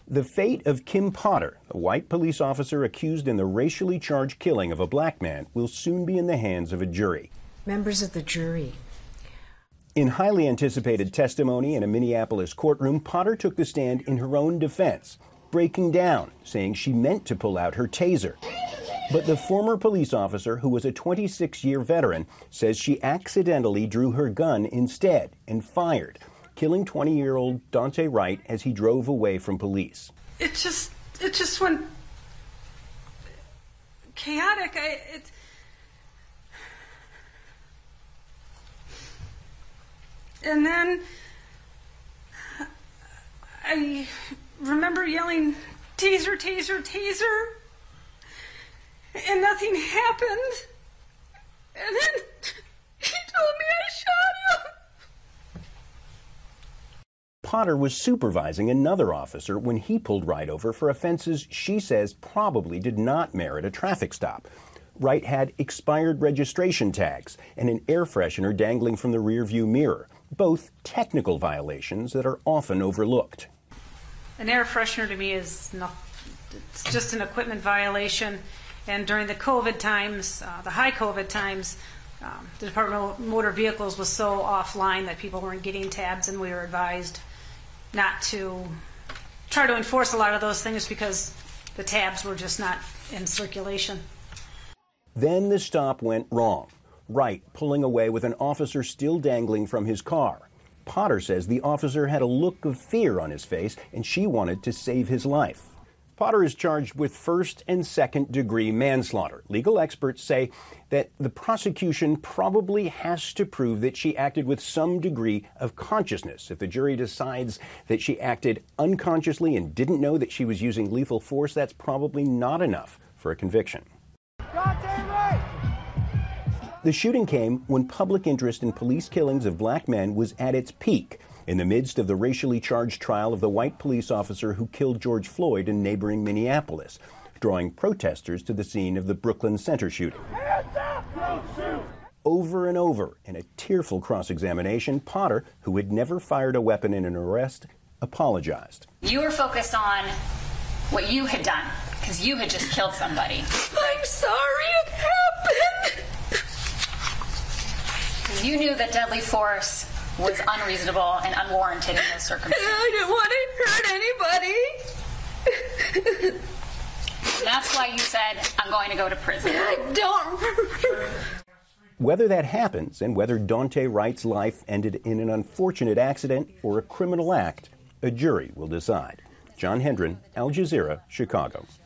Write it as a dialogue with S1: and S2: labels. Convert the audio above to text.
S1: The fate of Kim Potter, a white police officer accused in the racially charged killing of a black man, will soon be in the hands of a jury.
S2: Members of the jury.
S1: In highly anticipated testimony in a Minneapolis courtroom, Potter took the stand in her own defense, breaking down, saying she meant to pull out her taser. But the former police officer, who was a 26-year veteran, says she accidentally drew her gun instead and fired, killing 20-year-old Daunte Wright as he drove away from police.
S3: It just went chaotic. And then I remember yelling, "Taser, taser, taser," and nothing happened. And then he told me I shot him.
S1: Potter was supervising another officer when he pulled Wright over for offenses she says probably did not merit a traffic stop. Wright had expired registration tags and an air freshener dangling from the rearview mirror, both technical violations that are often overlooked.
S3: An air freshener to me is it's just an equipment violation. And during the COVID times, the high COVID times, the Department of Motor Vehicles was so offline that people weren't getting tabs, and we were advised not to try to enforce a lot of those things because the tabs were just not in circulation.
S1: Then the stop went wrong. Wright pulling away with an officer still dangling from his car. Potter says the officer had a look of fear on his face and she wanted to save his life. Potter is charged with first and second degree manslaughter. Legal experts say that the prosecution probably has to prove that she acted with some degree of consciousness. If the jury decides that she acted unconsciously and didn't know that she was using lethal force, that's probably not enough for a conviction. The shooting came when public interest in police killings of black men was at its peak, in the midst of the racially charged trial of the white police officer who killed George Floyd in neighboring Minneapolis, drawing protesters to the scene of the Brooklyn Center shooting. Over and over, in a tearful cross-examination, Potter, who had never fired a weapon in an arrest, apologized.
S4: You were focused on what you had done, because you had just killed somebody.
S3: I'm sorry it happened.
S4: You knew that deadly force was unreasonable and unwarranted in those circumstances.
S3: I didn't want to hurt anybody.
S4: And that's why you said, I'm going to go to prison.
S3: I don't.
S1: Whether that happens and whether Daunte Wright's life ended in an unfortunate accident or a criminal act, a jury will decide. John Hendren, Al Jazeera, Chicago.